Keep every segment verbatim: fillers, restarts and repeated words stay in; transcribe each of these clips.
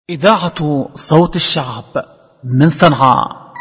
إذاعة صوت الشعب من صنعاء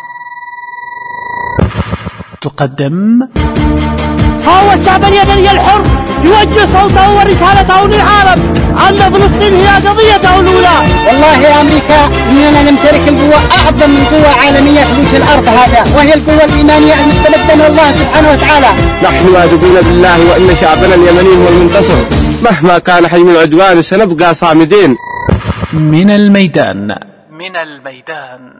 تقدم. هو الشعب اليمني الحر يوجه صوته ورسالته للعالم أن فلسطين هي قضيته الأولى. والله يا أمريكا إننا نمتلك القوة أعظم من قوة عالمية في وجه الأرض هذا، وهي القوة الإيمانية المستمدة من الله سبحانه وتعالى. نحن واثقون بالله وإن شعبنا اليمني هو المنتصر، مهما كان حجم العدوان سنبقى صامدين. من الميدان من الميدان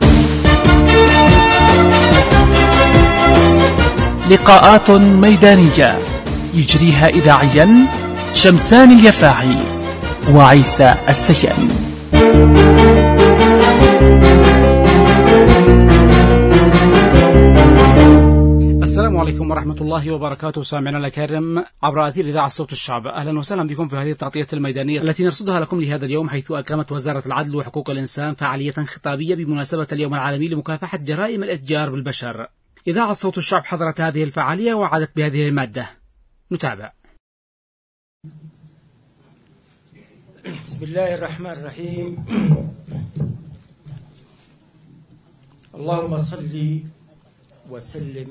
لقاءات ميدانية يجريها إذاعيا شمسان اليفاعي وعيسى السجن. السلام عليكم ورحمة الله وبركاته. سامعنا الكرام عبر أثير إذاعة صوت الشعب، أهلا وسهلا بكم في هذه التغطية الميدانية التي نرصدها لكم لهذا اليوم، حيث أقامت وزارة العدل وحقوق الإنسان فعالية خطابية بمناسبة اليوم العالمي لمكافحة جرائم الإتجار بالبشر. إذاعة صوت الشعب حضرت هذه الفعالية وعادت بهذه المادة. نتابع. بسم الله الرحمن الرحيم. اللهم صل وسلم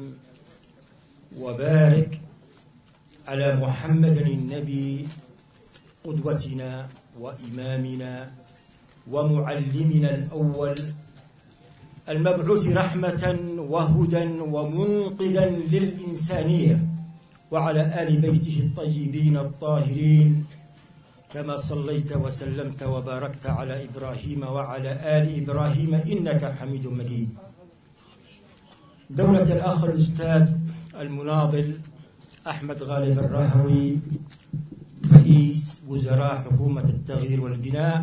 وبارك على محمد النبي قدوتنا وإمامنا ومعلمنا الأول المبعوث رحمة وهدى ومنقذا للإنسانية، وعلى آل بيته الطيبين الطاهرين، كما صليت وسلمت وباركت على إبراهيم وعلى آل إبراهيم إنك حميد مجيد. دولة الأخ الأستاذ المناضل أحمد غالب الراهوي رئيس وزراء حكومة التغيير والبناء،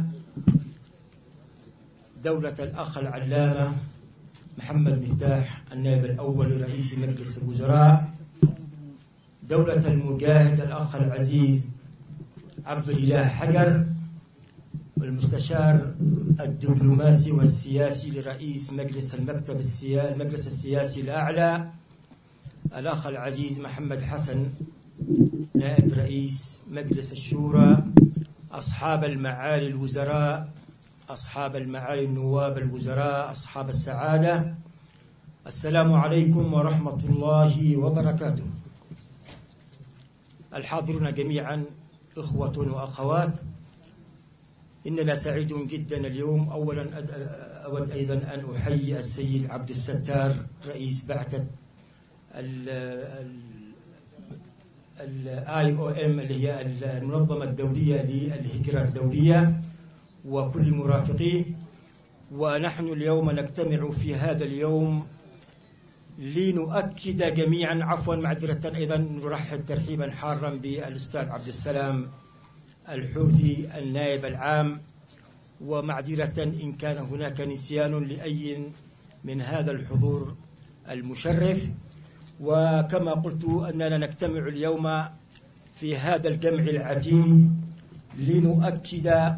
دولة الأخ العلامة محمد مفتاح النائب الأول لرئيس مجلس الوزراء، دولة المجاهد الأخ العزيز عبد الإله حجر، والمستشار الدبلوماسي والسياسي لرئيس مجلس المكتب السياسي المجلس السياسي الأعلى الأخ العزيز محمد حسن نائب رئيس مجلس الشورى، أصحاب المعالي الوزراء، أصحاب المعالي النواب الوزراء، أصحاب السعادة، السلام عليكم ورحمة الله وبركاته. الحاضرون جميعا إخوة وأخوات، إننا سعيد جدا اليوم. أولا أود أيضا أن أحيي السيد عبد الستار رئيس بعثة الاي او ام اللي هي المنظمة الدولية للهجرة الدولية وكل المرافقين. ونحن اليوم نجتمع في هذا اليوم لنؤكد جميعا، عفوا معذرة أيضا نرحب ترحيبا حارا بالأستاذ عبد السلام الحوثي النائب العام، ومعذرة إن كان هناك نسيان لأي من هذا الحضور المشرف. وكما قلت أننا نجتمع اليوم في هذا الجمع العتيد لنؤكد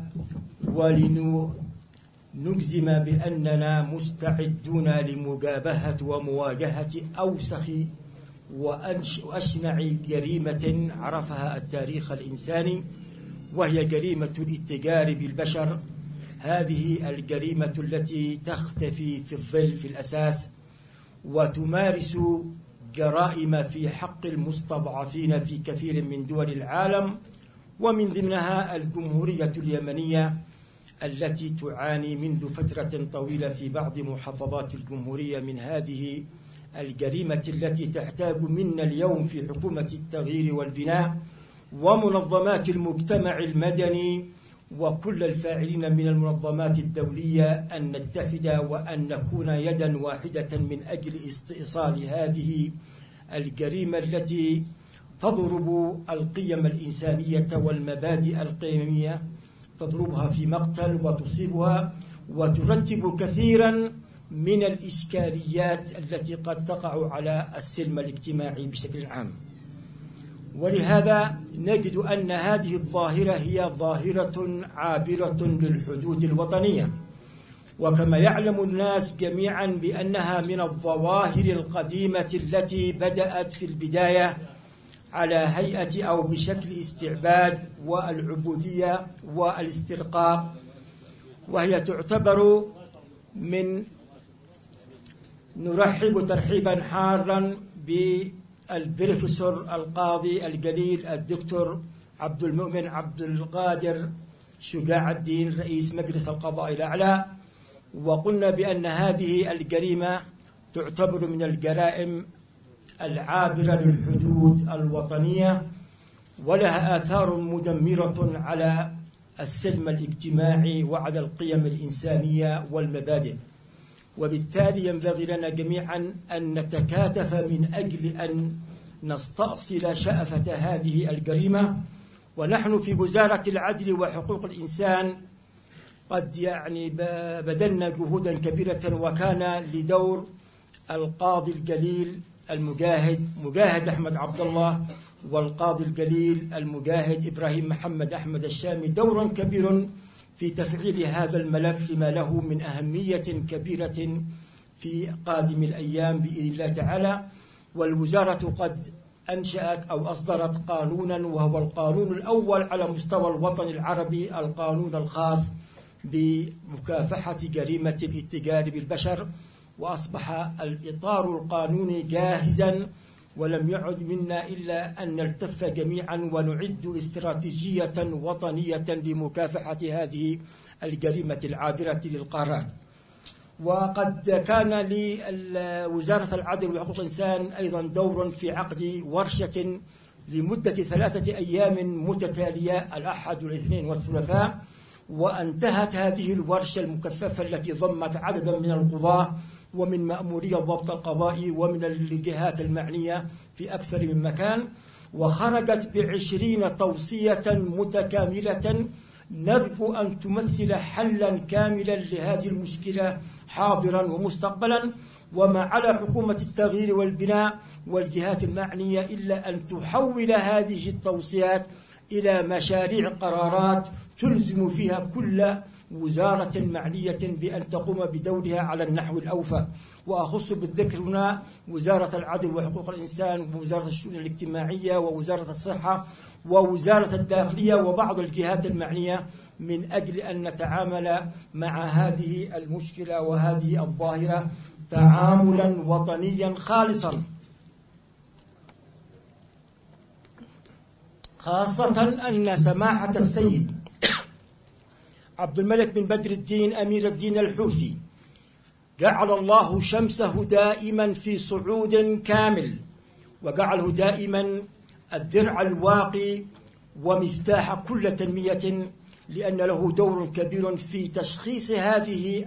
ولنجزم بأننا مستعدون لمجابهة ومواجهة أوسخ وأشنع جريمة عرفها التاريخ الإنساني، وهي جريمة الاتجار بالبشر. هذه الجريمة التي تختفي في الظل في الأساس وتمارس جرائم في حق المستضعفين في كثير من دول العالم، ومن ضمنها الجمهورية اليمنية التي تعاني منذ فترة طويلة في بعض محافظات الجمهورية من هذه الجريمة التي تحتاج منا اليوم في حكومة التغيير والبناء ومنظمات المجتمع المدني وكل الفاعلين من المنظمات الدولية أن نتحد وأن نكون يدا واحدة من أجل استئصال هذه الجريمة التي تضرب القيم الإنسانية والمبادئ القيمية، تضربها في مقتل وتصيبها وترتب كثيرا من الإشكاليات التي قد تقع على السلم الاجتماعي بشكل عام. ولهذا نجد أن هذه الظاهرة هي ظاهرة عابرة للحدود الوطنية، وكما يعلم الناس جميعا بأنها من الظواهر القديمة التي بدأت في البداية على هيئة أو بشكل استعباد والعبودية والاسترقاق، وهي تعتبر من نرحب ترحيبا حارا بالبروفيسور القاضي الجليل الدكتور عبد المؤمن عبد القادر شجاع الدين رئيس مجلس القضاء الأعلى. وقلنا بأن هذه الجريمة تعتبر من الجرائم العابرة للحدود الوطنية، ولها آثار مدمرة على السلم الاجتماعي وعلى القيم الإنسانية والمبادئ. وبالتالي ينبغي لنا جميعا أن نتكاتف من أجل أن نستأصل شأفة هذه الجريمة. ونحن في وزارة العدل وحقوق الإنسان قد يعني بذلنا جهودا كبيرة، وكان لدور القاضي الجليل المجاهد مجاهد أحمد عبد الله والقاضي الجليل المجاهد إبراهيم محمد أحمد الشامي دور كبير في تفعيل هذا الملف لما له من أهمية كبيرة في قادم الأيام بإذن الله تعالى. والوزارة قد أنشأت أو أصدرت قانونا، وهو القانون الأول على مستوى الوطن العربي، القانون الخاص بمكافحة جريمة الاتجار بالبشر، وأصبح الإطار القانوني جاهزا، ولم يعد منا إلا أن نلتف جميعا ونعد استراتيجية وطنية لمكافحة هذه الجريمة العابرة للقارات. وقد كان لوزارة العدل وحقوق الإنسان أيضا دور في عقد ورشة لمدة ثلاثة أيام متتالية، الأحد والاثنين والثلاثاء، وانتهت هذه الورشة المكثفة التي ضمت عددا من القضاة ومن مأمورية الضبط القضائي ومن الجهات المعنية في أكثر من مكان، وخرجت بعشرين توصية متكاملة نرجو أن تمثل حلا كاملا لهذه المشكلة حاضرا ومستقبلا. وما على حكومة التغيير والبناء والجهات المعنية إلا أن تحول هذه التوصيات إلى مشاريع قرارات تلزم فيها كل وزارة معنية بأن تقوم بدورها على النحو الأوفى. وأخص بالذكر هنا وزارة العدل وحقوق الإنسان ووزارة الشؤون الاجتماعية ووزارة الصحة ووزارة الداخلية وبعض الجهات المعنية من أجل أن نتعامل مع هذه المشكلة وهذه الظاهرة تعاملا وطنيا خالصا، خاصة أن سماحة السيد عبد الملك بن بدر الدين أمير الدين الحوثي جعل الله شمسه دائما في صعود كامل، وجعله دائما الدرع الواقي ومفتاح كل تنمية، لأن له دور كبير في تشخيص هذه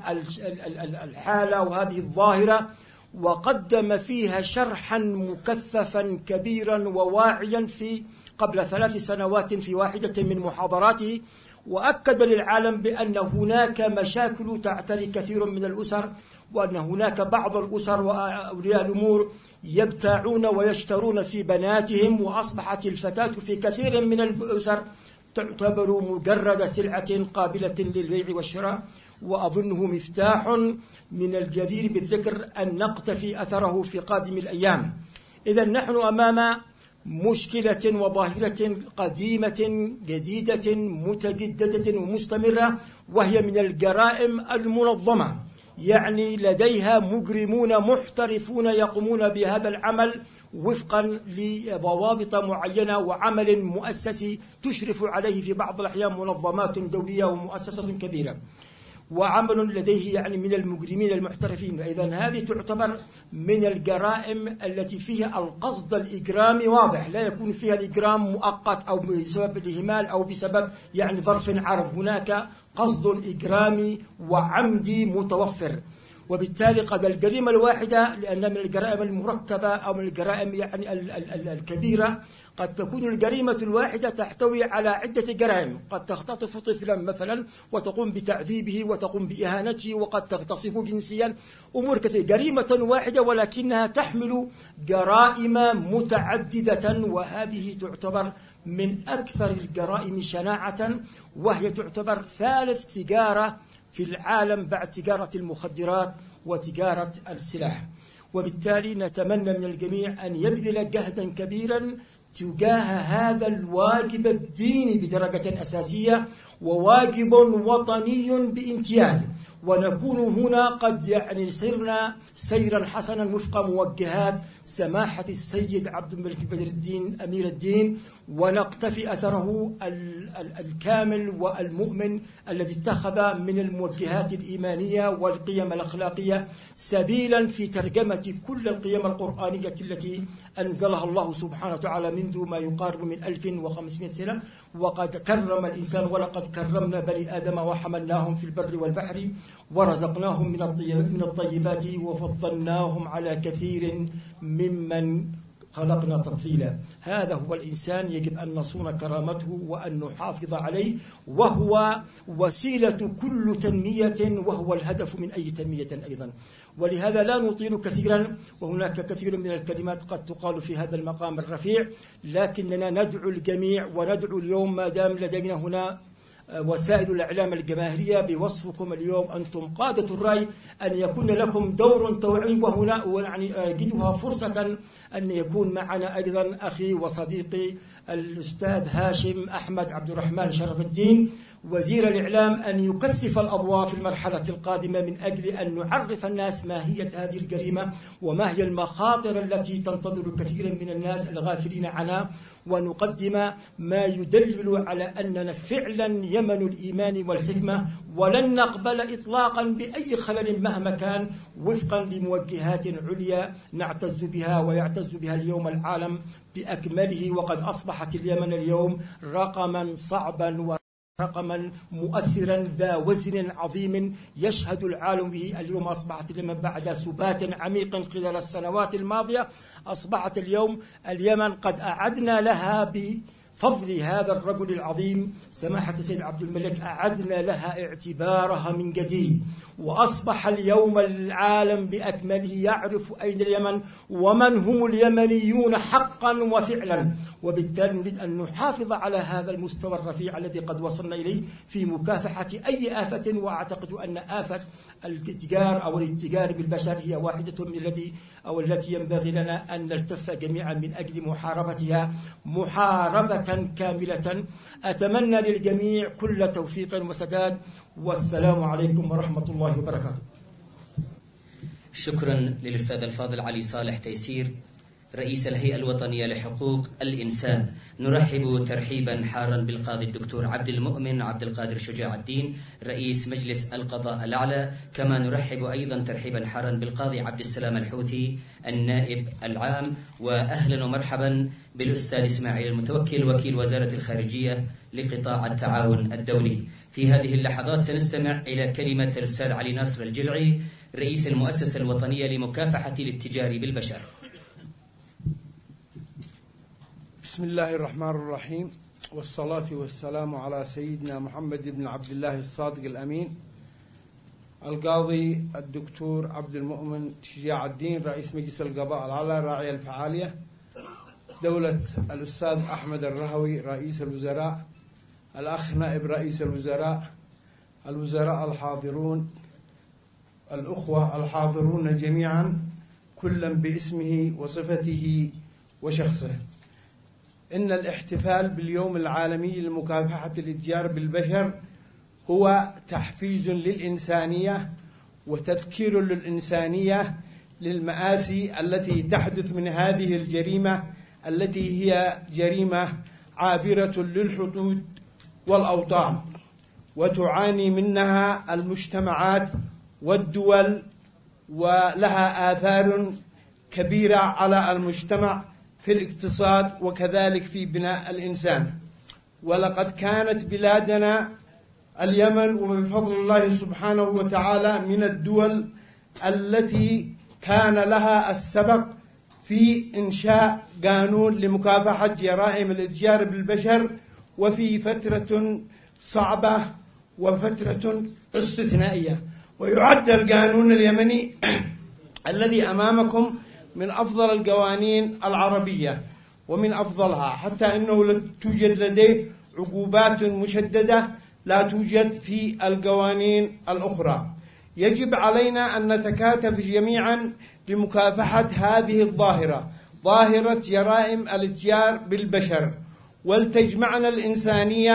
الحالة وهذه الظاهرة، وقدم فيها شرحا مكثفا كبيرا وواعيا في قبل ثلاث سنوات في واحدة من محاضراته، وأكد للعالم بأن هناك مشاكل تعتري كثير من الأسر، وأن هناك بعض الأسر وأولياء الأمور يبتاعون ويشترون في بناتهم، وأصبحت الفتاة في كثير من الأسر تعتبر مجرد سلعة قابلة للبيع والشراء. وأظنه مفتاح من الجدير بالذكر أن نقتفي أثره في قادم الأيام. إذن نحن أمام مشكلة وظاهرة قديمة جديدة متجددة ومستمرة، وهي من الجرائم المنظمة، يعني لديها مجرمون محترفون يقومون بهذا العمل وفقا لضوابط معينة وعمل مؤسسي تشرف عليه في بعض الأحيان منظمات دولية ومؤسسة كبيرة، وعمل لديه يعني من المجرمين المحترفين. إذن هذه تعتبر من الجرائم التي فيها القصد الإجرامي واضح، لا يكون فيها الإجرام مؤقت أو بسبب الإهمال أو بسبب يعني ظرف عارض، هناك قصد إجرامي وعمدي متوفر. وبالتالي قد الجريمة الواحدة، لأن من الجرائم المركبة أو من الجرائم يعني ال ال ال الكبيرة، قد تكون الجريمة الواحدة تحتوي على عدة جرائم. قد تختطف طفلا مثلا وتقوم بتعذيبه وتقوم بإهانته، وقد تغتصبه جنسيا، أمور كثيرة. جريمة واحدة ولكنها تحمل جرائم متعددة، وهذه تعتبر من أكثر الجرائم شناعة، وهي تعتبر ثالث تجارة في العالم بعد تجارة المخدرات وتجارة السلاح. وبالتالي نتمنى من الجميع أن يبذل جهدا كبيرا تجاه هذا الواجب الديني بدرجة أساسية، وواجب وطني بامتياز، ونكون هنا قد يعني سرنا سيرا حسنا وفق موجهات سماحة السيد عبد الملك بدر الدين أمير الدين، ونقتفي أثره الكامل والمؤمن الذي اتخذ من الموجهات الإيمانية والقيم الأخلاقية سبيلا في ترجمة كل القيم القرآنية التي أنزلها الله سبحانه وتعالى منذ ما يقارب من ألف وخمسمائة سنة. وقد كرم الإنسان ولقد كرمنا بني آدم وحملناهم في البر والبحر ورزقناهم من الطيبات وفضلناهم على كثير ممن خلقنا تفضيلا. هذا هو الإنسان، يجب أن نصون كرامته وأن نحافظ عليه، وهو وسيلة كل تنمية وهو الهدف من أي تنمية أيضا. ولهذا لا نطيل كثيرا، وهناك كثير من الكلمات قد تقال في هذا المقام الرفيع، لكننا ندعو الجميع وندعو اليوم ما دام لدينا هنا وسائل الإعلام الجماهيرية بوصفكم اليوم أنتم قادة الرأي أن يكون لكم دور توعي، وهنا يعني أجدها فرصة أن يكون معنا أيضا أخي وصديقي الأستاذ هاشم أحمد عبد الرحمن شرف الدين وزير الإعلام أن يكثف الأضواء في المرحلة القادمة من أجل أن نعرف الناس ماهية هذه الجريمة وما هي المخاطر التي تنتظر كثيرا من الناس الغافلين عنها، ونقدم ما يدلل على أننا فعلا يمن الإيمان والحكمة، ولن نقبل إطلاقا بأي خلل مهما كان، وفقا لموجهات عليا نعتز بها ويعتز بها اليوم العالم بأكمله. وقد أصبحت اليمن اليوم رقما صعبا رقما مؤثرا ذا وزن عظيم يشهد العالم به. اليوم أصبحت اليمن بعد سبات عميق خلال السنوات الماضية، أصبحت اليوم اليمن قد أعدنا لها بفضل هذا الرجل العظيم سماحة السيد عبد الملك، أعدنا لها اعتبارها من جديد، وأصبح اليوم العالم بأكمله يعرف أين اليمن ومن هم اليمنيون حقا وفعلا. وبالتالي نريد أن نحافظ على هذا المستوى الرفيع الذي قد وصلنا إليه في مكافحة أي آفة، وأعتقد أن آفة الاتجار أو الاتجار بالبشر هي واحدة من التي أو التي ينبغي لنا أن نلتف جميعا من أجل محاربتها محاربة كاملة. أتمنى للجميع كل توفيق وسداد، والسلام عليكم ورحمة الله وبركاته. شكرا للأستاذ الفاضل علي صالح تيسير رئيس الهيئة الوطنية لحقوق الإنسان. نرحب ترحيبا حارا بالقاضي الدكتور عبد المؤمن عبد القادر شجاع الدين رئيس مجلس القضاء الأعلى، كما نرحب أيضا ترحيبا حارا بالقاضي عبد السلام الحوثي النائب العام، وأهلا ومرحبا بالأستاذ إسماعيل المتوكل وكيل وزارة الخارجية لقطاع التعاون الدولي. في هذه اللحظات سنستمع إلى كلمة الأستاذ علي ناصر الجلعي رئيس المؤسسة الوطنية لمكافحة الاتجار بالبشر. بسم الله الرحمن الرحيم، والصلاة والسلام على سيدنا محمد بن عبد الله الصادق الأمين. القاضي الدكتور عبد المؤمن شجاع الدين رئيس مجلس القضاء الأعلى راعي الفعالية، دولة الأستاذ أحمد الرهوي رئيس الوزراء، الأخ نائب رئيس الوزراء، الوزراء الحاضرون، الأخوة الحاضرون جميعا كلا باسمه وصفته وشخصه. إن الاحتفال باليوم العالمي لمكافحة الاتجار بالبشر هو تحفيز للإنسانية وتذكير للإنسانية للمآسي التي تحدث من هذه الجريمة التي هي جريمة عابرة للحدود والأوطان، وتعاني منها المجتمعات والدول، ولها آثار كبيرة على المجتمع في الاقتصاد وكذلك في بناء الإنسان. ولقد كانت بلادنا اليمن وبفضل الله سبحانه وتعالى من الدول التي كان لها السبق في إنشاء قانون لمكافحة جرائم الاتجار بالبشر، وفي فترة صعبة وفترة استثنائية. ويعد القانون اليمني الذي أمامكم من أفضل القوانين العربية ومن أفضلها، حتى أنه توجد لديه عقوبات مشددة لا توجد في القوانين الأخرى. يجب علينا أن نتكاتف جميعا لمكافحة هذه الظاهرة، ظاهرة جرائم الاتجار بالبشر، ولتجمعنا الإنسانية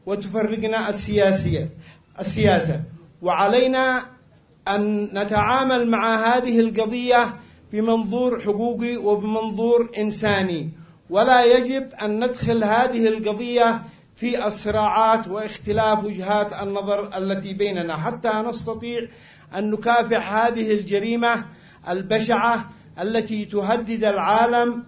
وتفرقنا السياسية السياسة، وعلينا أن نتعامل مع هذه القضية بمنظور حقوقي وبمنظور إنساني، ولا يجب أن ندخل هذه القضية في الصراعات واختلاف وجهات النظر التي بيننا حتى نستطيع أن نكافح هذه الجريمة البشعة التي تهدد العالم.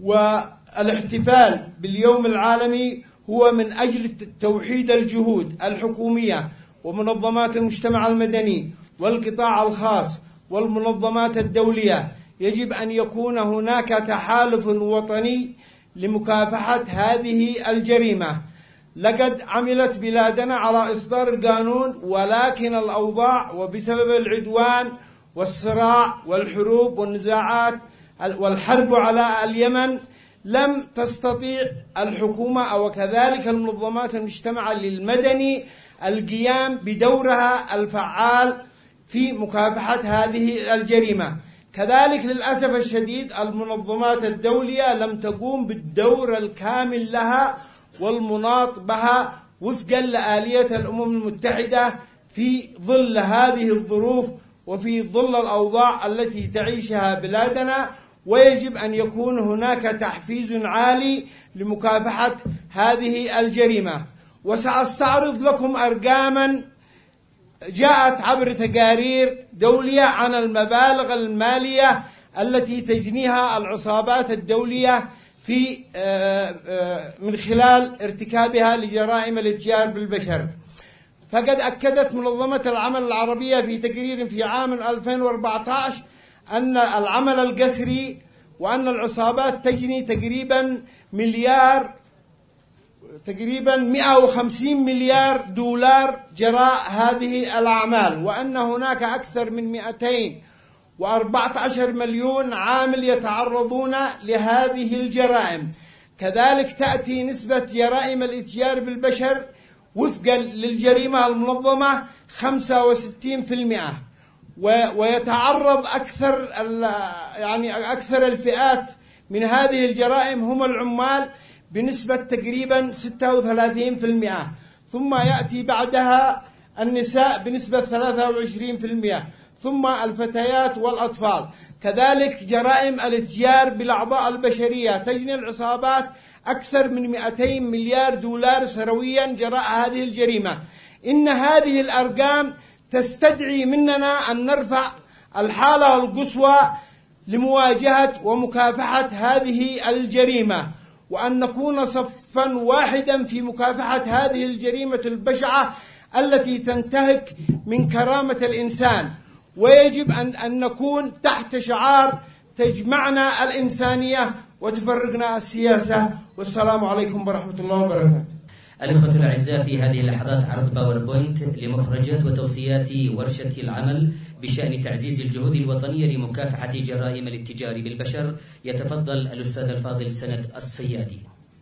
والاحتفال باليوم العالمي هو من أجل توحيد الجهود الحكومية ومنظمات المجتمع المدني والقطاع الخاص والمنظمات الدولية. يجب أن يكون هناك تحالف وطني لمكافحة هذه الجريمة. لقد عملت بلادنا على إصدار القانون، ولكن الأوضاع وبسبب العدوان والصراع والحروب والنزاعات والحرب على اليمن لم تستطيع الحكومة وكذلك المنظمات المجتمع المدني القيام بدورها الفعال في مكافحة هذه الجريمة. كذلك للأسف الشديد المنظمات الدولية لم تقوم بالدور الكامل لها والمناط بها وفقا لآلية الأمم المتحدة في ظل هذه الظروف وفي ظل الأوضاع التي تعيشها بلادنا. ويجب أن يكون هناك تحفيز عالي لمكافحة هذه الجريمة. وسأستعرض لكم أرقاما جاءت عبر تقارير دولية عن المبالغ المالية التي تجنيها العصابات الدولية في من خلال ارتكابها لجرائم الاتجار بالبشر. فقد أكدت منظمة العمل العربية في تقرير في عام ألفين وأربعة عشر أن العمل القسري وأن العصابات تجني تقريبا مليار تقريبا مئة وخمسين مليار دولار جراء هذه الأعمال، وأن هناك أكثر من مئتين وأربعة عشر مليون عامل يتعرضون لهذه الجرائم. كذلك تأتي نسبة جرائم الاتجار بالبشر وفقا للجريمة المنظمة خمسة وستين بالمئة، ويتعرض أكثر يعني أكثر الفئات من هذه الجرائم هم العمال بنسبة تقريبا ستة وثلاثين بالمئة، ثم يأتي بعدها النساء بنسبة ثلاثة وعشرين بالمئة، ثم الفتيات والأطفال. كذلك جرائم الاتجار بالأعضاء البشرية تجني العصابات أكثر من مئتين مليار دولار سنويا جراء هذه الجريمة. إن هذه الأرقام تستدعي مننا أن نرفع الحالة القصوى لمواجهة ومكافحة هذه الجريمة، وأن نكون صفا واحدا في مكافحة هذه الجريمة البشعة التي تنتهك من كرامة الإنسان. ويجب أن, أن نكون تحت شعار تجمعنا الإنسانية وتفرقنا السياسة. والسلام عليكم ورحمة الله وبركاته. الإخوة الأعزاء، في هذه اللحظات عرض باوربوينت لمخرجات وتوصيات ورشة العمل بشأن تعزيز الجهود الوطنية لمكافحة جرائم الاتجار بالبشر. يتفضل الأستاذ الفاضل سند الصيادي.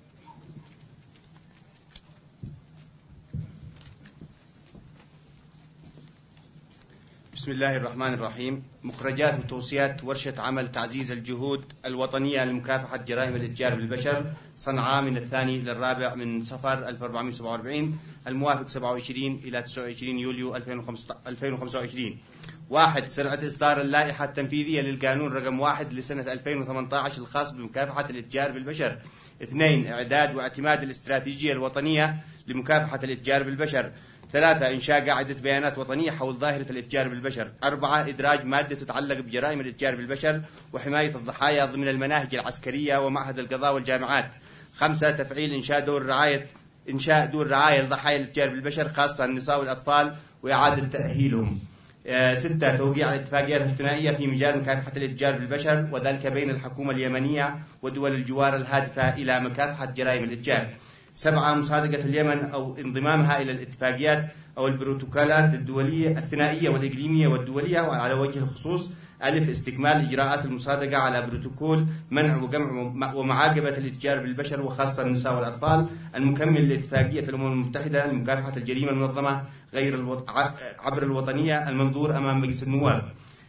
بسم الله الرحمن الرحيم. مخرجات وتوصيات ورشة عمل تعزيز الجهود الوطنية لمكافحة جرائم الاتجار بالبشر، صنعاء، من الثاني للرابع من صفر ألف وأربعمئة وسبعة وأربعين الموافق سبعة وعشرين إلى تسعة وعشرين يوليو ألفين وخمسة وعشرين. واحد، سرعة إصدار اللائحة التنفيذية للقانون رقم واحد لسنة ألفين وثمانية عشر الخاص بمكافحة الاتجار بالبشر. اثنين، إعداد واعتماد الاستراتيجية الوطنية لمكافحة الاتجار بالبشر. ثلاثة، إنشاء قاعدة بيانات وطنية حول ظاهرة الاتجار بالبشر. أربعة، إدراج مادة تتعلق بجرائم الاتجار بالبشر وحماية الضحايا ضمن المناهج العسكرية ومعهد القضاء والجامعات. خمسة، تفعيل إنشاء دور رعاية إنشاء دور رعاية لضحايا الاتجار بالبشر خاصة النساء والأطفال وإعادة تأهيلهم. ستة، توقيع الاتفاقيات الثنائية في مجال مكافحة الاتجار بالبشر، وذلك بين الحكومة اليمنية ودول الجوار الهادفة إلى مكافحة جرائم الاتجار. سبعة، مصادقة اليمن أو انضمامها إلى الاتفاقيات أو البروتوكولات الدولية الثنائية والإقليمية والدولية. وعلى وجه الخصوص: ألف، استكمال إجراءات المصادقة على بروتوكول منع وجمع ومعاقبة الاتجار بالبشر وخاصة النساء والأطفال المكمل لاتفاقية الأمم المتحدة لمكافحة الجريمة المنظمة غير الوط... عبر الوطنية المنظور أمام مجلس النواب.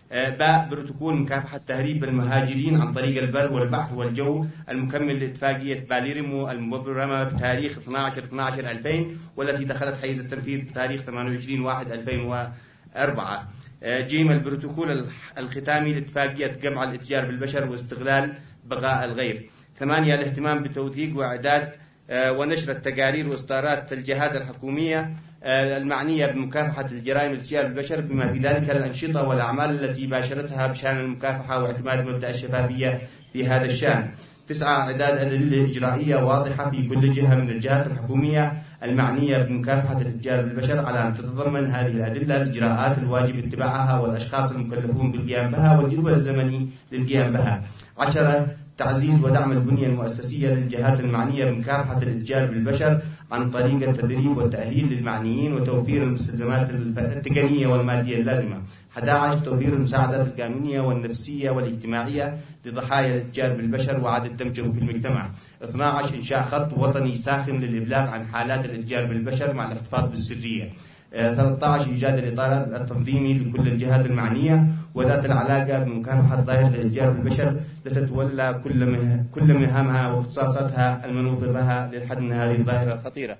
باء بروتوكول مكافحة تهريب المهاجرين عن طريق البر والبحر والجو المكمل لاتفاقية باليرمو المبرمة بتاريخ اثني عشر اثني عشر ألفين والتي دخلت حيز التنفيذ بتاريخ ثمانية وعشرين واحد ألفين وأربعة. جيم البروتوكول الختامي لاتفاقية جمع الاتجار بالبشر واستغلال بغاء الغير. ثمانية الاهتمام بتوثيق وإعداد ونشر التقارير وإصدارات الجهات الحكومية المعنية بمكافحة الجرائم الاتجار بالبشر بما في ذلك الأنشطة والأعمال التي باشرتها بشأن المكافحة واعتماد مبدأ الشفافية في هذا الشأن. تسعة إعداد أدلة إجرائية واضحة في كل جهة من الجهات الحكومية المعنية بمكافحة الاتجار بالبشر على أن تتضمن هذه الأدلة الإجراءات الواجب اتباعها والأشخاص المكلفون بالقيام بها والجدول الزمني للقيام بها. عشرة تعزيز ودعم البنية المؤسسية للجهات المعنية بمكافحة الاتجار بالبشر عن طريق التدريب والتأهيل للمعنيين وتوفير المستلزمات التقنية والمادية اللازمة. أحد عشر توفير المساعدات القانونية والنفسية والاجتماعية لضحايا الاتجار بالبشر وإعادة دمجهم في المجتمع. اثني عشر إنشاء خط وطني ساخن للإبلاغ عن حالات الاتجار بالبشر مع الاحتفاظ بالسرية. ثلاثة عشر إيجاد الإطار التنظيمي لكل الجهات المعنية وذات العلاقة بمكافحة ظاهرة الاتجار بالبشر لتتولى كل مه... كل مهامها واختصاصاتها المنوطة بها للحد من هذه الظاهرة الخطيرة.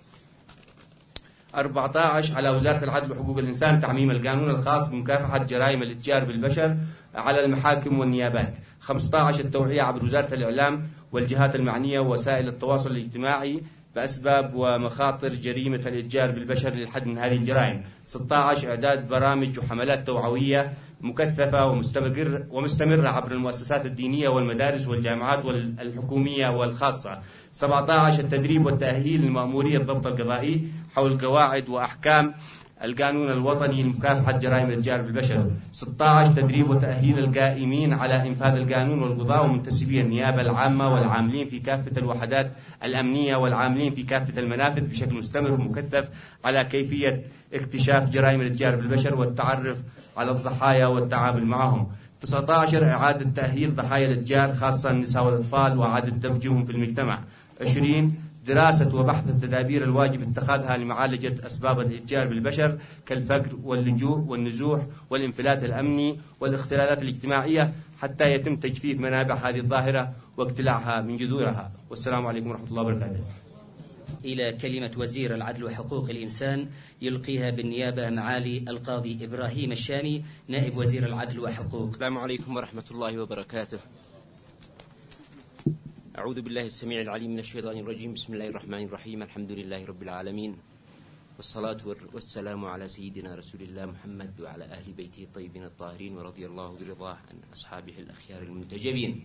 أربعة عشر على وزارة العدل وحقوق الإنسان تعميم القانون الخاص بمكافحة جرائم الاتجار بالبشر على المحاكم والنيابات. خمسة عشر التوعية عبر وزارة الإعلام والجهات المعنية ووسائل التواصل الاجتماعي بأسباب ومخاطر جريمة الاتجار بالبشر للحد من هذه الجرائم. ستة عشر إعداد برامج وحملات توعوية مكثفة ومستمر ومستمرة عبر المؤسسات الدينية والمدارس والجامعات الحكومية والخاصة. سبعة عشر التدريب والتأهيل لمأمورية الضبط القضائي حول قواعد وأحكام القانون الوطني لمكافحة جرائم الاتجار بالبشر. ستة عشر تدريب وتأهيل القائمين على إنفاذ القانون والقضاء ومنتسبي النيابة العامة والعاملين في كافة الوحدات الأمنية والعاملين في كافة المنافذ بشكل مستمر ومكثف على كيفية اكتشاف جرائم الاتجار بالبشر والتعرف على الضحايا والتعامل معهم. تسعة عشر إعادة تأهيل ضحايا الاتجار خاصة النساء والأطفال وإعادة دمجهم في المجتمع. عشرين دراسة وبحث التدابير الواجب اتخاذها لمعالجة أسباب الاتجار بالبشر كالفقر واللجوء والنزوح والانفلات الأمني والاختلالات الاجتماعية حتى يتم تجفيف منابع هذه الظاهرة واقتلاعها من جذورها. والسلام عليكم ورحمة الله وبركاته. إلى كلمة وزير العدل وحقوق الإنسان يلقيها بالنيابة معالي القاضي إبراهيم الشامي نائب وزير العدل وحقوق. السلام عليكم ورحمة الله وبركاته. أعوذ بالله السميع العليم من الشيطان الرجيم. بسم الله الرحمن الرحيم. الحمد لله رب العالمين والصلاة والسلام على سيدنا رسول الله محمد وعلى أهل بيته الطيبين الطاهرين ورضي الله برضاه عن أصحابه الأخيار المنتجبين.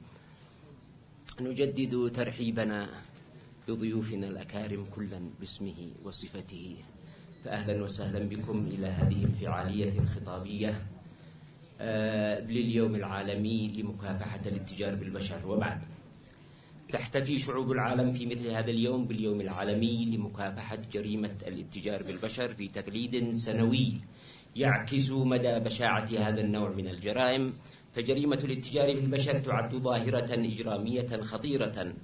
نجدد ترحيبنا بضيوفنا الأكارم كلا باسمه وصفته، فأهلا وسهلا بكم إلى هذه الفعالية الخطابية لليوم العالمي لمكافحة الاتجار بالبشر. وبعد، تحتفي شعوب العالم في مثل هذا اليوم باليوم العالمي لمكافحة جريمة الاتجار بالبشر في تقليد سنوي يعكس مدى بشاعة هذا النوع من الجرائم. فجريمة الاتجار بالبشر تعد ظاهرة إجرامية خطيرة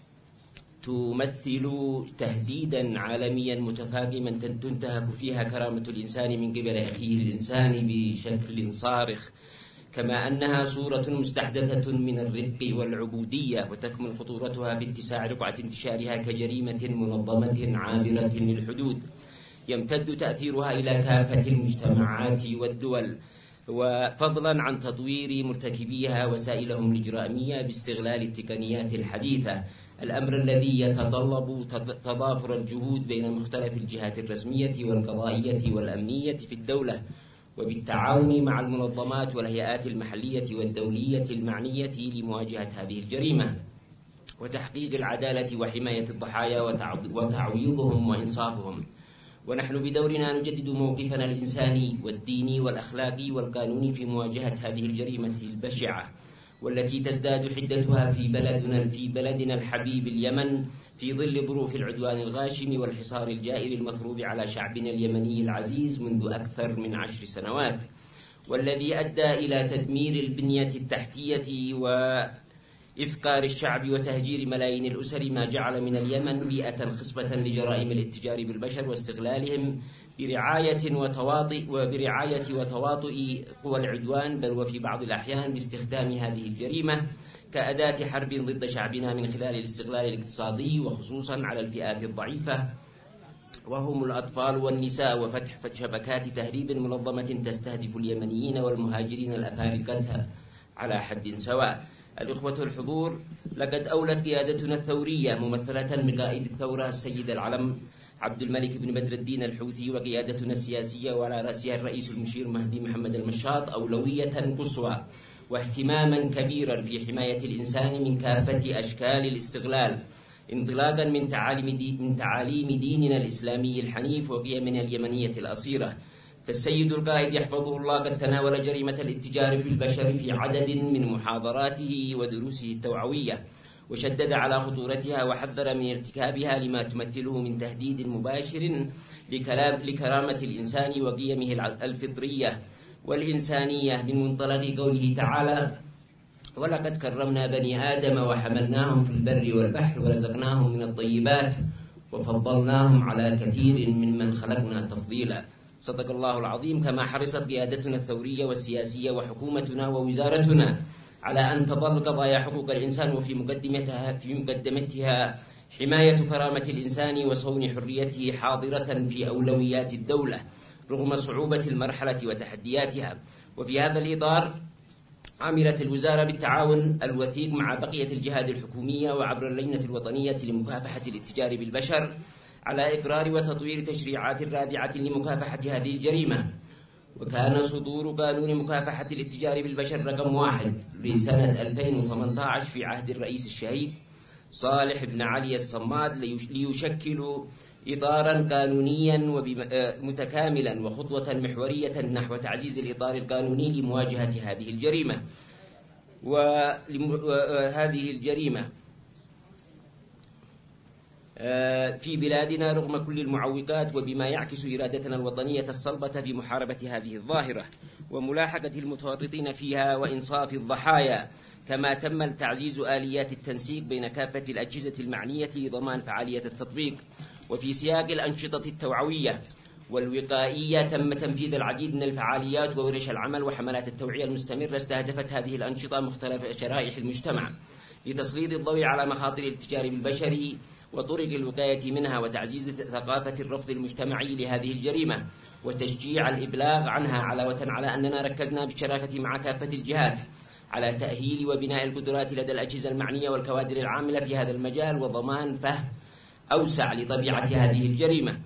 تمثل تهديدا عالميا متفاقما تنتهك فيها كرامة الإنسان من قبل أخيه الإنسان بشكل صارخ، كما أنها صورة مستحدثة من الرق والعبودية، وتكمن خطورتها في اتساع رقعة انتشارها كجريمة منظمة عابرة للحدود يمتد تأثيرها إلى كافة المجتمعات والدول، وفضلا عن تطوير مرتكبيها وسائلهم الإجرامية باستغلال التقنيات الحديثة، الأمر الذي يتطلب تضافر الجهود بين مختلف الجهات الرسمية والقضائية والأمنية في الدولة، وبالتعاون مع المنظمات والهيئات المحلية والدولية المعنية لمواجهة هذه الجريمة وتحقيق العدالة وحماية الضحايا وتعويضهم وإنصافهم. ونحن بدورنا نجدد موقفنا الإنساني والديني والأخلاقي والقانوني في مواجهة هذه الجريمة البشعة، والتي تزداد حدتها في بلدنا في بلدنا الحبيب اليمن في ظل ظروف العدوان الغاشم والحصار الجائر المفروض على شعبنا اليمني العزيز منذ أكثر من عشر سنوات، والذي أدى إلى تدمير البنية التحتية وإفقار الشعب وتهجير ملايين الأسر، ما جعل من اليمن بيئة خصبة لجرائم الاتجار بالبشر واستغلالهم برعاية وتواطئ وبرعاية وتواطؤ قوى العدوان، بل وفي بعض الأحيان باستخدام هذه الجريمة كأداة حرب ضد شعبنا من خلال الاستغلال الاقتصادي، وخصوصا على الفئات الضعيفة وهم الأطفال والنساء، وفتح شبكات تهريب منظمة تستهدف اليمنيين والمهاجرين الأفارقة على حد سواء. الإخوة الحضور، لقد أولت قيادتنا الثورية ممثلة بقائد الثورة السيد العلم عبد الملك بن بدر الدين الحوثي وقيادتنا السياسية وعلى رأسها الرئيس المشير مهدي محمد المشاط أولوية قصوى واهتماما كبيرا في حماية الإنسان من كافة أشكال الاستغلال، انطلاقا من تعاليم, دي من تعاليم ديننا الإسلامي الحنيف وقيمنا اليمنية الأصيلة. فالسيد القائد يحفظه الله قد تناول جريمة الاتجار بالبشر في عدد من محاضراته ودروسه التوعوية، وشدد على خطورتها وحذر من ارتكابها لما تمثله من تهديد مباشر لكرامة الإنسان وقيمه الفطرية والإنسانية، من منطلق قوله تعالى: ولقد كرمنا بني آدم وحملناهم في البر والبحر ورزقناهم من الطيبات وفضلناهم على كثير ممن خلقنا تفضيلا. صدق الله العظيم. كما حرصت قيادتنا الثورية والسياسية وحكومتنا ووزارتنا على أن تظل قضايا حقوق الإنسان وفي مقدمتها في مقدمتها حماية كرامة الإنسان وصون حريته حاضرة في أولويات الدولة رغم صعوبة المرحلة وتحدياتها. وفي هذا الإطار عملت الوزارة بالتعاون الوثيق مع بقية الجهات الحكومية وعبر اللجنة الوطنية لمكافحة الاتجار بالبشر على إقرار وتطوير تشريعات رادعة لمكافحة هذه الجريمة. وكان صدور قانون مكافحة الاتجار بالبشر رقم واحد لسنة ألفين وثمانية عشر في عهد الرئيس الشهيد صالح بن علي الصماد ليشكل إطارا قانونيا متكاملا وخطوة محورية نحو تعزيز الإطار القانوني لمواجهة هذه الجريمة. وهذه الجريمة في بلادنا رغم كل المعوقات، وبما يعكس إرادتنا الوطنية الصلبة في محاربة هذه الظاهرة وملاحقة المتورطين فيها وإنصاف الضحايا، كما تم تعزيز آليات التنسيق بين كافة الأجهزة المعنية لضمان فعالية التطبيق. وفي سياق الأنشطة التوعوية والوقائية تم تنفيذ العديد من الفعاليات وورش العمل وحملات التوعية المستمرة استهدفت هذه الأنشطة مختلف شرائح المجتمع لتسليط الضوء على مخاطر الاتجار بالبشر وطرق الوقاية منها وتعزيز ثقافة الرفض المجتمعي لهذه الجريمة وتشجيع الإبلاغ عنها، علاوة على أننا ركزنا بالشراكة مع كافة الجهات على تأهيل وبناء القدرات لدى الأجهزة المعنية والكوادر العاملة في هذا المجال وضمان فهم أوسع لطبيعة هذه الجريمة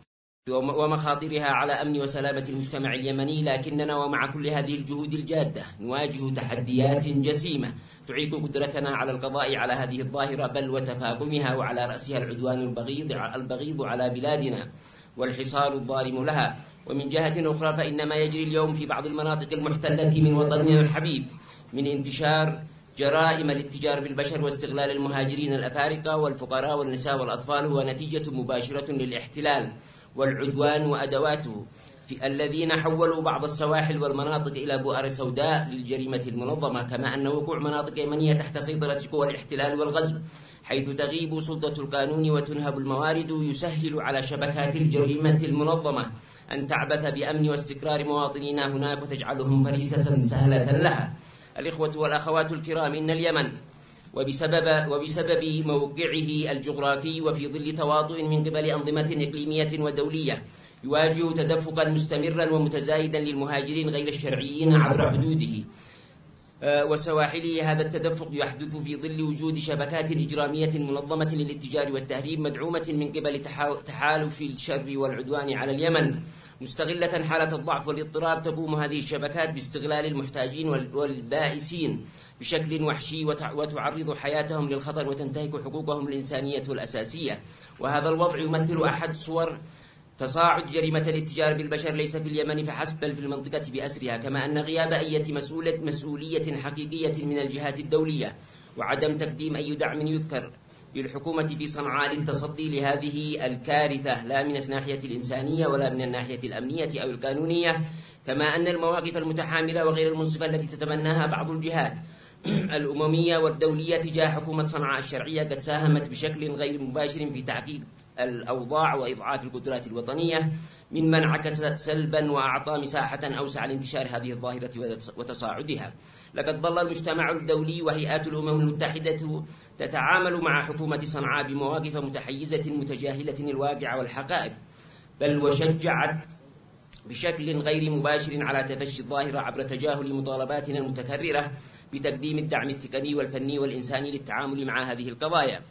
ومخاطرها على أمن وسلامة المجتمع اليمني. لكننا ومع كل هذه الجهود الجادة نواجه تحديات جسيمة تعيق قدرتنا على القضاء على هذه الظاهرة بل وتفاقمها، وعلى رأسها العدوان البغيض البغيض على بلادنا والحصار الظالم لها. ومن جهة أخرى فإن ما يجري اليوم في بعض المناطق المحتلة من وطننا الحبيب من انتشار جرائم الاتجار بالبشر واستغلال المهاجرين الأفارقة والفقراء والنساء والأطفال هو نتيجة مباشرة للاحتلال والعدوان وأدواته في الذين حولوا بعض السواحل والمناطق إلى بؤر سوداء للجريمة المنظمة، كما أن وقوع مناطق يمنية تحت سيطرة قوى الاحتلال والغزو حيث تغيب سلطة القانون وتنهب الموارد يسهل على شبكات الجريمة المنظمة أن تعبث بأمن واستقرار مواطنينا هناك وتجعلهم فريسة سهلة لها. الإخوة والأخوات الكرام، إن اليمن وبسبب, وبسبب موقعه الجغرافي وفي ظل تواطؤ من قبل أنظمة إقليمية ودولية يواجه تدفقا مستمرا ومتزايدا للمهاجرين غير الشرعيين عبر حدوده وسواحله. هذا التدفق يحدث في ظل وجود شبكات إجرامية منظمة للاتجار والتهريب مدعومة من قبل تحالف الشر والعدوان على اليمن. مستغلة حالة الضعف والاضطراب تقوم هذه الشبكات باستغلال المحتاجين والبائسين بشكل وحشي وتعرض حياتهم للخطر وتنتهك حقوقهم الإنسانية الأساسية. وهذا الوضع يمثل أحد صور تصاعد جريمة الاتجار بالبشر ليس في اليمن فحسب بل في المنطقة بأسرها، كما أن غياب أي مسؤولة مسؤولية حقيقية من الجهات الدولية وعدم تقديم أي دعم يذكر للحكومة في صنعاء للتصدي لهذه الكارثة لا من الناحية الإنسانية ولا من الناحية الأمنية أو القانونية، كما أن المواقف المتحاملة وغير المنصفة التي تتبناها بعض الجهات الأممية والدولية تجاه حكومة صنعاء الشرعية قد ساهمت بشكل غير مباشر في تعقيد الأوضاع وإضعاف القدرات الوطنية مما انعكس سلبا وأعطى مساحة أوسع لانتشار هذه الظاهرة وتصاعدها. لقد ظل المجتمع الدولي وهيئات الأمم المتحدة تتعامل مع حكومة صنعاء بمواقف متحيزة متجاهلة الواقع والحقائق، بل وشجعت بشكل غير مباشر على تفشي الظاهرة عبر تجاهل مطالباتنا المتكررة بتقديم الدعم التقني والفني والإنساني للتعامل مع هذه القضايا.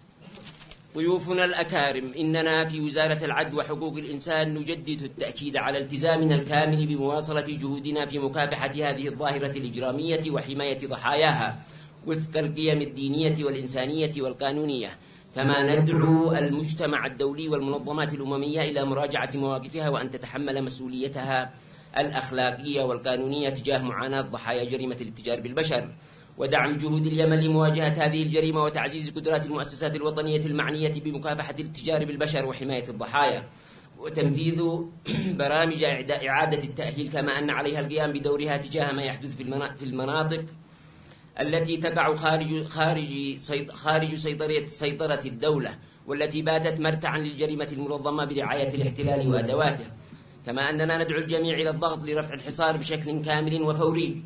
ضيوفنا الأكارم، إننا في وزارة العدل وحقوق الإنسان نجدد التأكيد على التزامنا الكامل بمواصلة جهودنا في مكافحة هذه الظاهرة الإجرامية وحماية ضحاياها وفق القيم الدينية والإنسانية والقانونية، كما ندعو المجتمع الدولي والمنظمات الأممية إلى مراجعة مواقفها وأن تتحمل مسؤوليتها الأخلاقية والقانونية تجاه معاناة ضحايا جريمة الاتجار بالبشر، ودعم جهود اليمن لمواجهة هذه الجريمة وتعزيز قدرات المؤسسات الوطنية المعنية بمكافحة الاتجار بالبشر وحماية الضحايا، وتنفيذ برامج إعادة التأهيل، كما أن عليها القيام بدورها تجاه ما يحدث في المناطق التي تقع خارج خارج خارج سيطرة سيطرة الدولة والتي باتت مرتعا للجريمة المنظمة برعاية الاحتلال وأدواته، كما أننا ندعو الجميع إلى الضغط لرفع الحصار بشكل كامل وفوري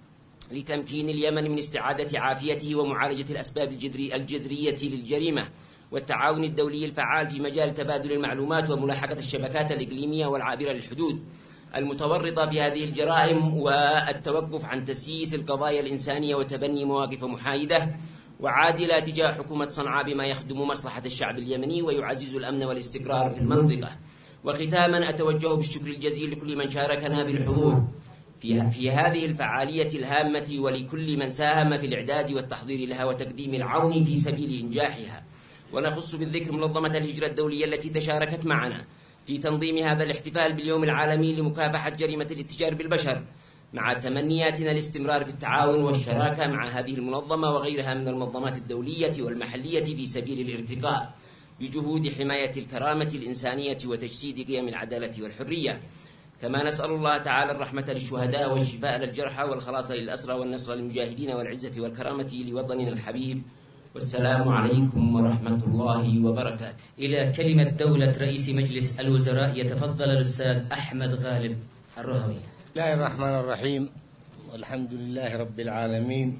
لتمكين اليمن من استعادة عافيته ومعالجة الأسباب الجذري الجذرية للجريمة، والتعاون الدولي الفعال في مجال تبادل المعلومات وملاحقة الشبكات الإقليمية والعابرة للحدود المتورطة في هذه الجرائم، والتوقف عن تسييس القضايا الإنسانية وتبني مواقف محايدة وعادلة تجاه حكومة صنعاء بما يخدم مصلحة الشعب اليمني ويعزز الأمن والاستقرار في المنطقة. وختاما أتوجه بالشكر الجزيل لكل من شاركنا بالحضور في, في هذه الفعالية الهامة، ولكل من ساهم في الإعداد والتحضير لها وتقديم العون في سبيل إنجاحها. ونخص بالذكر منظمة الهجرة الدولية التي تشاركت معنا في تنظيم هذا الاحتفال باليوم العالمي لمكافحة جريمة الاتجار بالبشر، مع تمنياتنا الاستمرار في التعاون والشراكة مع هذه المنظمة وغيرها من المنظمات الدولية والمحلية في سبيل الارتقاء بجهود حماية الكرامة الإنسانية وتجسيد قيم العدالة والحرية. كما نسأل الله تعالى الرحمة للشهداء والشفاء للجرحى والخلاص للأسرى والنصر للمجاهدين والعزة والكرامة لوطننا الحبيب. والسلام عليكم ورحمة الله وبركاته. إلى كلمة دولة رئيس مجلس الوزراء يتفضل الأستاذ أحمد غالب الرهوي. بسم الله الرحمن الرحيم، والحمد لله رب العالمين.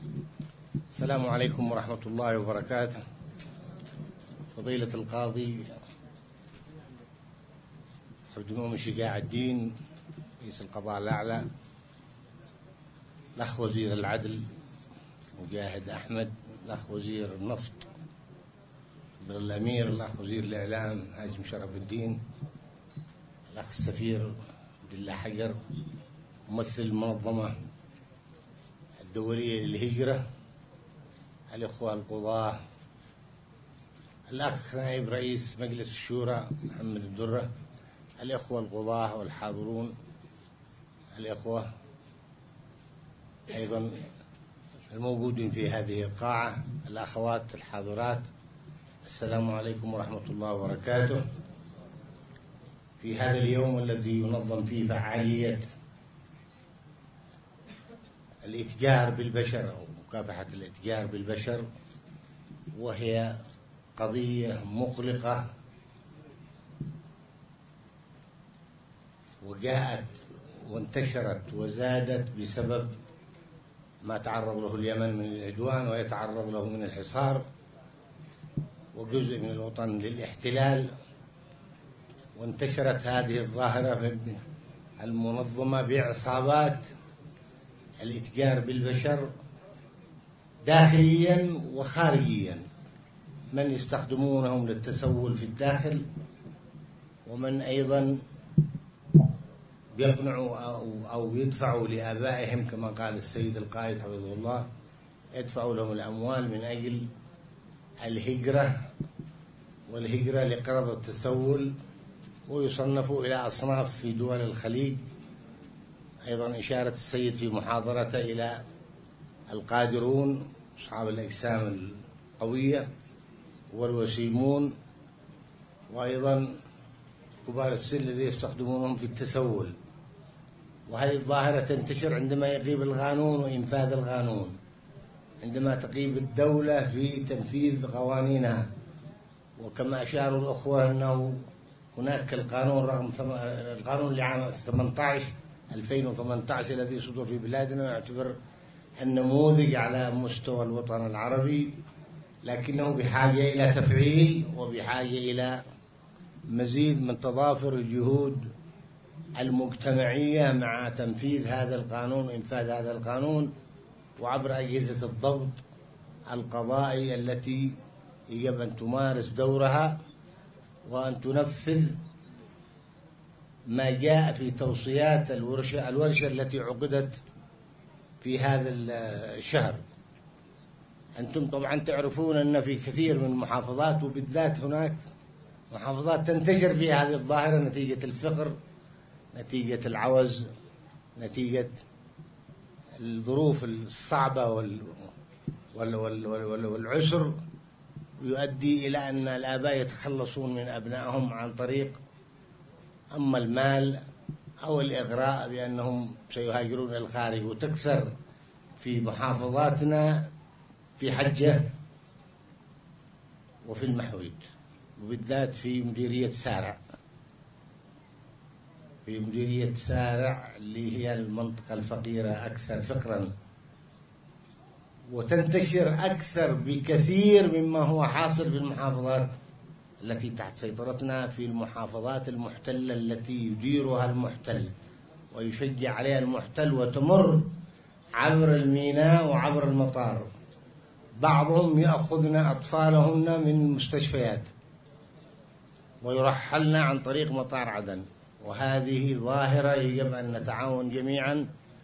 السلام عليكم ورحمة الله وبركاته. فضيلة القاضي عبد المؤمن شجاع الدين رئيس القضاء الأعلى، الأخ وزير العدل مجاهد أحمد، الأخ وزير النفط عبد الأمير، الأخ وزير الإعلام هاشم شرف الدين، الأخ السفير عبد الله حجر، ممثل المنظمة الدولية للهجرة، الأخوة القضاة، الأخ نائب رئيس مجلس الشورى محمد الدرة، الأخوة القضاة والحاضرون، الأخوة أيضا الموجودين في هذه القاعة، الأخوات الحاضرات، السلام عليكم ورحمة الله وبركاته. في هذا اليوم الذي ينظم فيه فعالية الإتجار بالبشر أو مكافحة الإتجار بالبشر، وهي قضية مقلقة وجاءت وانتشرت وزادت بسبب ما تعرض له اليمن من العدوان ويتعرض له من الحصار، وجزء من الوطن للاحتلال. وانتشرت هذه الظاهرة المنظمة بعصابات الإتجار بالبشر داخليا وخارجيا، من يستخدمونهم للتسول في الداخل، ومن أيضا يقنعوا أو, أو يدفعوا لآبائهم كما قال السيد القائد حفظه الله، يدفعوا لهم الأموال من أجل الهجرة والهجرة لقرض التسول، ويصنفوا إلى أصناف في دول الخليج. أيضا إشارة السيد في محاضرته إلى القادرون أصحاب الأجسام القوية والوسيمون، وأيضا كبار السن الذين يستخدمونهم في التسول. وهذه الظاهرة تنتشر عندما يغيب القانون وإنفاذ القانون، عندما تغيب الدولة في تنفيذ قوانينها. وكما أشاروا الأخوة أنه هناك القانون رقم القانون لعام ثمانية عشر ألفين وثمانية عشر الذي صدر في بلادنا يعتبر النموذج على مستوى الوطن العربي، لكنه بحاجة إلى تفعيل وبحاجة إلى مزيد من تضافر الجهود المجتمعية مع تنفيذ هذا القانون، إنفاذ هذا القانون، وعبر أجهزة الضبط القضائي التي يجب أن تمارس دورها وأن تنفذ ما جاء في توصيات الورشة الورشة التي عقدت في هذا الشهر. أنتم طبعا تعرفون أن في كثير من المحافظات وبالذات هناك محافظات تنتشر فيها هذه الظاهرة نتيجة الفقر، نتيجة العوز، نتيجة الظروف الصعبة وال وال وال وال والعسر، يؤدي إلى أن الآباء يتخلصون من أبنائهم عن طريق أما المال أو الإغراء بأنهم سيهاجرون إلى الخارج. وتكثر في محافظاتنا في حجة وفي المحويد، وبالذات في مديرية سارع. في مديرية سارع اللي هي المنطقة الفقيرة أكثر فقرا، وتنتشر أكثر بكثير مما هو حاصل في المحافظات التي تحت سيطرتنا، في المحافظات المحتلة التي يديرها المحتل ويشجع عليها المحتل، وتمر عبر الميناء وعبر المطار. بعضهم يأخذن أطفالهن من المستشفيات ويرحلن عن طريق مطار عدن، وهذه ظاهرة يجب أن نتعاون جميعا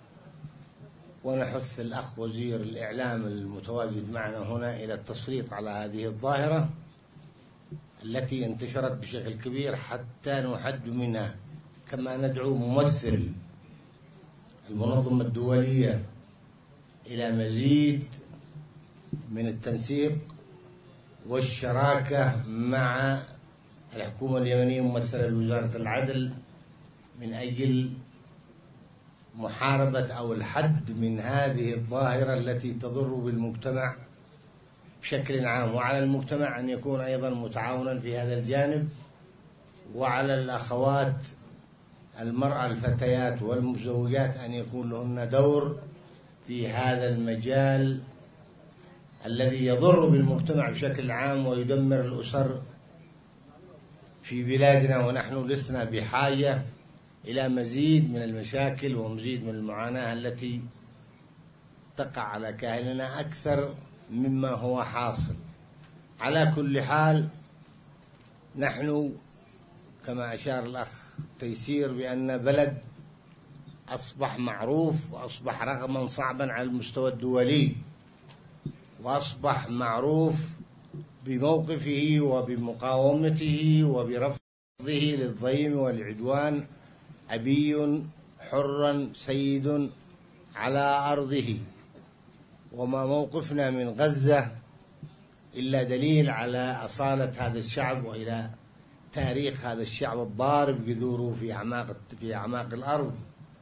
ونحث الأخ وزير الإعلام المتواجد معنا هنا إلى التسليط على هذه الظاهرة التي انتشرت بشكل كبير حتى نحد منها. كما ندعو ممثل المنظمة الدولية إلى مزيد من التنسيق والشراكة مع الحكومة اليمنية ممثلة لوزارة العدل من أجل محاربة أو الحد من هذه الظاهرة التي تضر بالمجتمع بشكل عام. وعلى المجتمع أن يكون أيضا متعاونا في هذا الجانب، وعلى الأخوات المرأة الفتيات والمزوجات أن يكون لهن دور في هذا المجال الذي يضر بالمجتمع بشكل عام ويدمر الأسر في بلادنا. ونحن لسنا بحاجة إلى مزيد من المشاكل ومزيد من المعاناة التي تقع على كاهلنا أكثر مما هو حاصل. على كل حال نحن كما أشار الأخ تيسير بأن بلد أصبح معروف وأصبح رقما صعبا على المستوى الدولي، وأصبح معروف بموقفه وبمقاومته وبرفضه للضيم والعدوان، أبي حرا سيد على أرضه. وما موقفنا من غزة إلا دليل على أصالة هذا الشعب وإلى تاريخ هذا الشعب الضارب جذوره في أعماق في أعماق الأرض،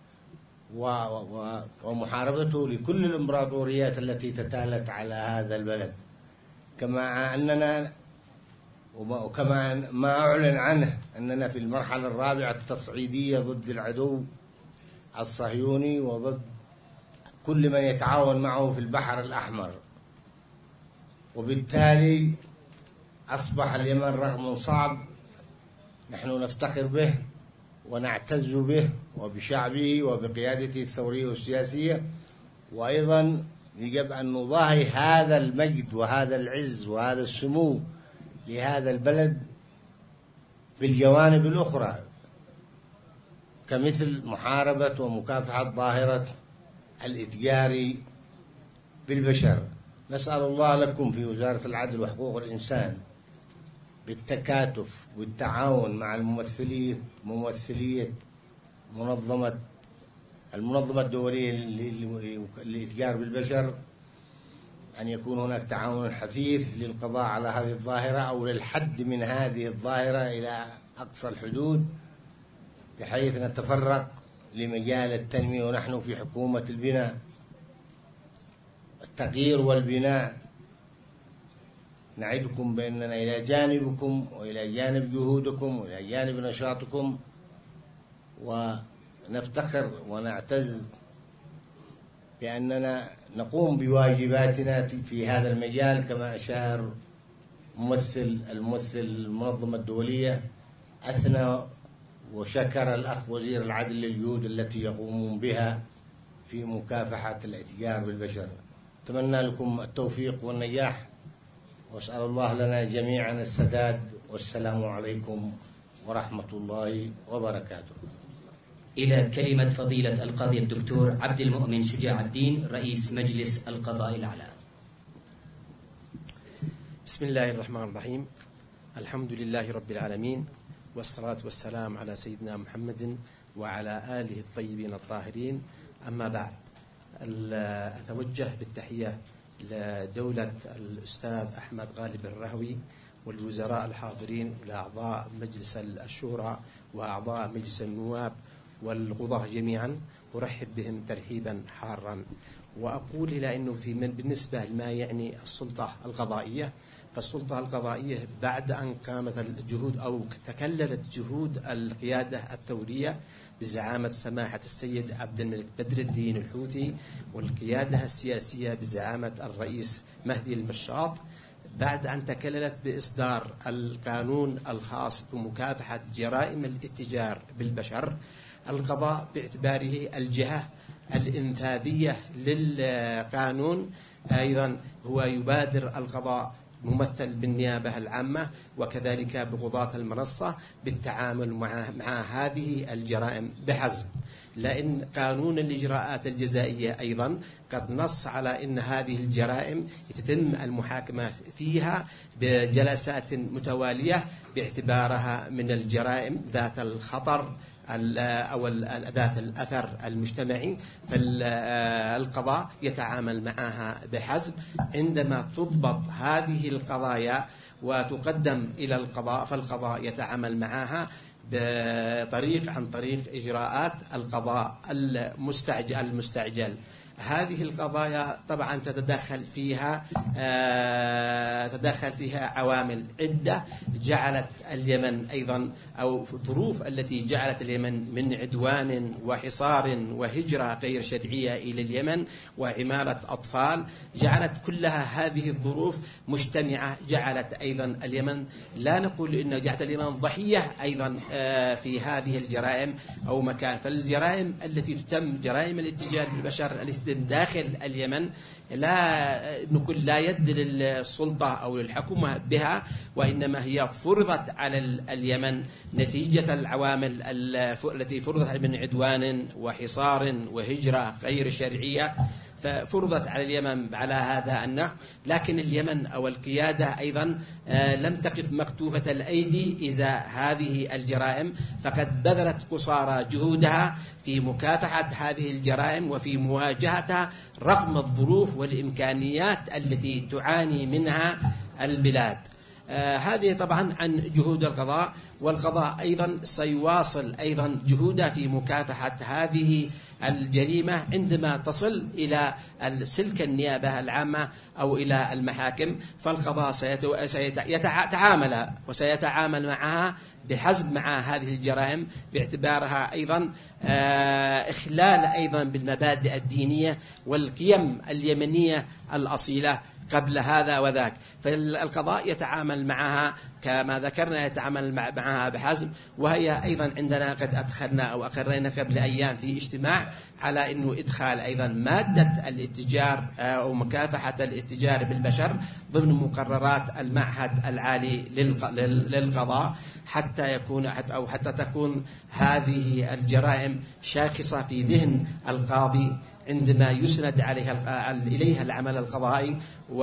ومحاربته لكل الإمبراطوريات التي تتالت على هذا البلد. كما أننا وكما ما أعلن عنه أننا في المرحلة الرابعة التصعيدية ضد العدو الصهيوني وضد كل من يتعاون معه في البحر الأحمر. وبالتالي أصبح اليمن رقم صعب نحن نفتخر به ونعتز به وبشعبه وبقيادته الثورية والسياسية، وأيضا يجب أن نضاهي هذا المجد وهذا العز وهذا السمو لهذا البلد بالجوانب الأخرى، كمثل محاربة ومكافحة ظاهرة الإتجار بالبشر. نسأل الله لكم في وزارة العدل وحقوق الإنسان بالتكاتف والتعاون مع الممثلية ممثلية منظمة المنظمة الدولية للإتجار بالبشر أن يكون هناك تعاون حثيث للقضاء على هذه الظاهرة أو للحد من هذه الظاهرة إلى أقصى الحدود، بحيث نتفرق لمجال التنمية. ونحن في حكومة البناء التغيير والبناء نعدكم بأننا إلى جانبكم وإلى جانب جهودكم وإلى جانب نشاطكم، ونفتخر ونعتز بأننا نقوم بواجباتنا في هذا المجال كما أشار ممثل الممثل المنظمة الدولية. أثنى وشكر الأخ وزير العدل للجهود التي يقومون بها في مكافحة الاتجار بالبشر. أتمنى لكم التوفيق والنجاح، وأسأل الله لنا جميعا السداد، والسلام عليكم ورحمة الله وبركاته. إلى كلمة فضيلة القاضي الدكتور عبد المؤمن شجاع الدين رئيس مجلس القضاء الأعلى. بسم الله الرحمن الرحيم. الحمد لله رب العالمين، والصلاة والسلام على سيدنا محمد وعلى آله الطيبين الطاهرين. أما بعد، أتوجه بالتحية لدولة الأستاذ أحمد غالب الرهوي والوزراء الحاضرين والأعضاء مجلس الشورى وأعضاء مجلس النواب والقضاة جميعا، أرحب بهم ترحيبا حارا. وأقول إلى أنه في من بالنسبة لما يعني السلطة القضائية، فالسلطة القضائية بعد أن قامت الجهود أو تكللت جهود القيادة الثورية بزعامة سماحة السيد عبد الملك بدر الدين الحوثي، والقيادة السياسية بزعامة الرئيس مهدي المشاط، بعد أن تكللت بإصدار القانون الخاص بمكافحة جرائم الاتجار بالبشر، القضاء باعتباره الجهة الإنفاذية للقانون أيضا هو يبادر القضاء ممثل بالنيابة العامة وكذلك بقضاة المنصة بالتعامل مع, مع هذه الجرائم بحزم، لأن قانون الإجراءات الجزائية أيضا قد نص على أن هذه الجرائم يتم المحاكمة فيها بجلسات متوالية باعتبارها من الجرائم ذات الخطر أو ذات الأثر المجتمعي، فالقضاء يتعامل معها بحزم. عندما تضبط هذه القضايا وتقدم إلى القضاء، فالقضاء يتعامل معها بطريق عن طريق إجراءات القضاء المستعجل المستعجل. هذه القضايا طبعا تتدخل فيها آه تدخل فيها عوامل عدة جعلت اليمن أيضا أو الظروف التي جعلت اليمن من عدوان وحصار وهجرة غير شرعية إلى اليمن وعمالة أطفال، جعلت كلها هذه الظروف مجتمعة، جعلت أيضا اليمن لا نقول إنه جعلت اليمن ضحية أيضا آه في هذه الجرائم أو مكان. فالجرائم التي تتم جرائم الاتجار بالبشر التي داخل اليمن لا نقول لا يد للسلطة أو للحكومة بها، وإنما هي فرضت على اليمن نتيجة العوامل التي فرضت من عدوان وحصار وهجرة غير شرعية، ففرضت على اليمن على هذا النحو. لكن اليمن أو القيادة أيضا لم تقف مكتوفة الأيدي إزاء هذه الجرائم، فقد بذلت قصارى جهودها في مكافحة هذه الجرائم وفي مواجهتها رغم الظروف والإمكانيات التي تعاني منها البلاد. آه هذه طبعا عن جهود القضاء، والقضاء أيضا سيواصل أيضا جهوده في مكافحة هذه الجريمة عندما تصل إلى سلك النيابة العامة أو إلى المحاكم، فالقضاء سيتعامل وسيتعامل معها بحزم مع هذه الجرائم باعتبارها أيضا إخلال أيضا بالمبادئ الدينية والقيم اليمنية الأصيلة قبل هذا وذاك. فالقضاء يتعامل معها كما ذكرنا، يتعامل معها بحزم. وهي أيضا عندنا قد أدخلنا أو أقرينا قبل أيام في اجتماع على أنه إدخال أيضا مادة الاتجار أو مكافحة الاتجار بالبشر ضمن مقررات المعهد العالي للقضاء، حتى يكون أو حتى تكون هذه الجرائم شاخصة في ذهن القاضي عندما يسند عليها إليها العمل القضائي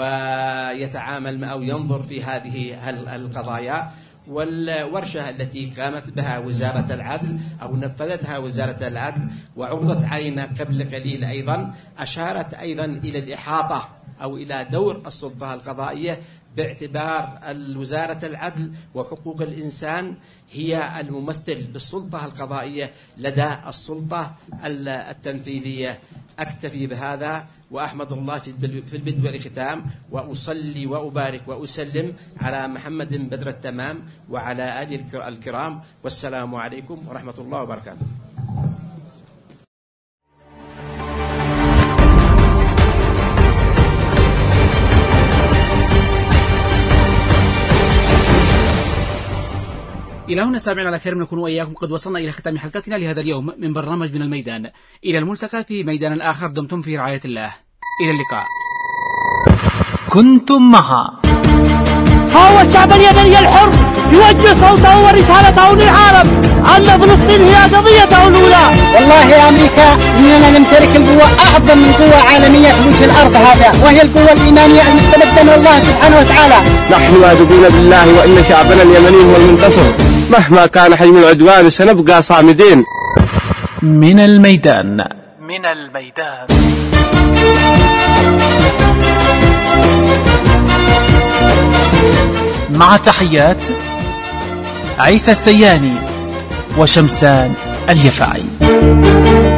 ويتعامل أو ينظر في هذه القضايا. والورشة التي قامت بها وزارة العدل أو نفذتها وزارة العدل وعرضت علينا قبل قليل أيضا أشارت أيضا إلى الإحاطة أو إلى دور السلطة القضائية باعتبار وزارة العدل وحقوق الإنسان هي الممثل بالسلطة القضائية لدى السلطة التنفيذية. أكتفي بهذا وأحمد الله في البدء والختام، وأصلي وأبارك وأسلم على محمد بدر التمام وعلى آله الكرام، والسلام عليكم ورحمة الله وبركاته. إلى هنا سامعنا الكريم نكون وإياكم قد وصلنا إلى ختام حلقتنا لهذا اليوم من برنامج من الميدان. إلى الملتقى في ميدان آخر، دمتم في رعاية الله، إلى اللقاء. كنتم مع ها هو الشعب اليمني الحر يوجه صوته ورسالته للعالم أن فلسطين هي قضيته الأولى. والله يا أمريكا إننا نمتلك القوة أعظم من قوة عالمية في وجه الأرض هذا، وهي القوة الإيمانية المستمدة من الله سبحانه وتعالى. نحن واثقون بالله وإن شعبنا اليمني هو المنتصر، مهما كان حجم العدوان سنبقى صامدين. من الميدان، من الميدان. مع تحيات عيسى السياني وشمسان اليفاعي.